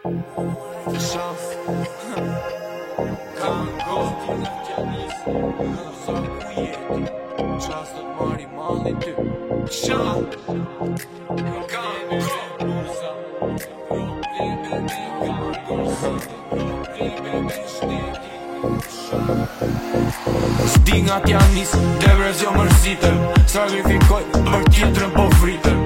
Shaf Kanë goti në tjanisë Në sa ku jeti Qas të t'mari malli ty Shaf Kanë goti Nërsa Probleme me kanë goti Probleme me shteti Shdi nga t'janisë Devres jo mërsitër Sakrifikoj për tjetërën po fritër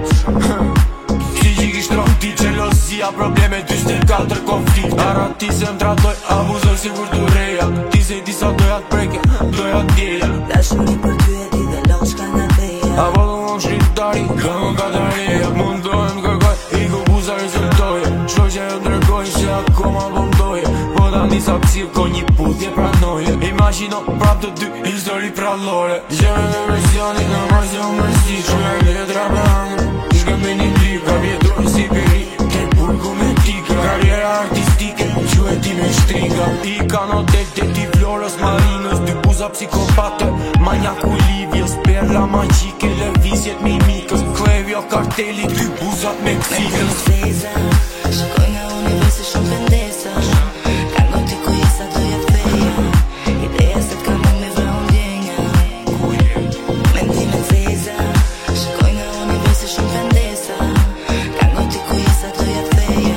Probleme 24 konflikt Ara ti se më tratoj abuzor si kur t'u reja Ti se i disa doja t'preke, doja t'djeja Dashuri për ty e ti dhe loq ka nga dheja Apo du më shqiptari, ka më ka të reja Mundohem kërkoj, i ku buza rezultoje Shoj që jo t'regoj se akoma pëmdoje Po ta nisa psir ko një putje pranoje Imagino prap të dy histori prallore Gjeme me versioni në marsion mërsi Shme letra me hangë Shkëmbe një lip, ka vjetur si peri Karriera artistike, që e ti me shtriga I kanotel të ti Florës Marinës Dy buza psikopate, manjaku Livjes Perla magjike, lëvizjet mimikës Klevjo karteli, dy buzat Meksikës Shkoj nga universi shumë pendesa Ka goti ku jesa do jetë feja Ideja se t'ka më me vrau ndjenja Mendime t'zeza Shkoj nga universi shumë pendesa Ka goti ku jesa do jetë feja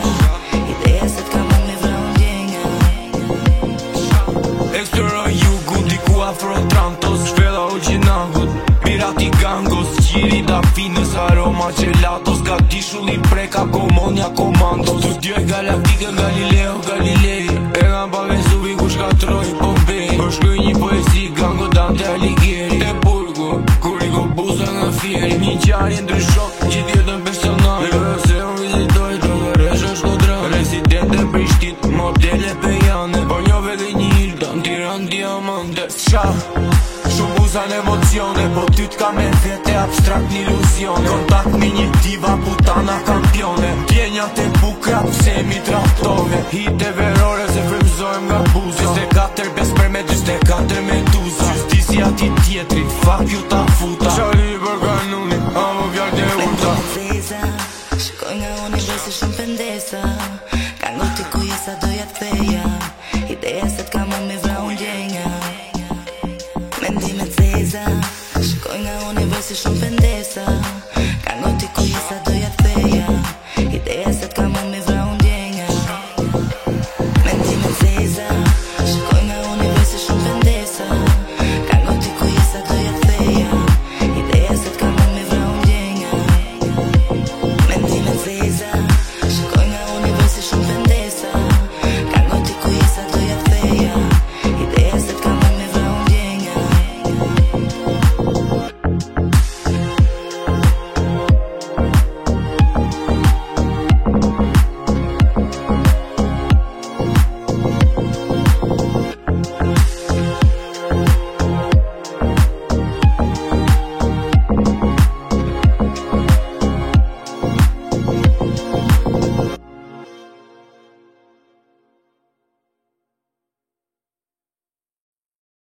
Eksploroj jugu, diku afro Trantos Shpela u gjinangut, pirati gangos Qiri da finës, aroma gelatos Ka tishulli preka, komonja komandos Studioj galaktike, Galileo Galilei E nga pavezuvi ku shkatroj Pompei Po shkruj një poesi, gango Dante Alighieri Te burgu, kur i ko buza nga fieri Një qarje ndryshon, gjithë jetën personale Dhe se unë vizitoj, të gëreshën shkodrane Residente Prishtit, modele pejane Po njove dhe një Tiran diamante Shaf Shumë buzan emocione Po ty t'ka me vete abstrakt një ilusione Kontakt me një diva putana kampione Djenja te bukra pse mi traftove Hite verore se frymzojmë nga buzo 24 besper me 24 me duza Justisja ti tjetrit Fuck ju ta futa Qari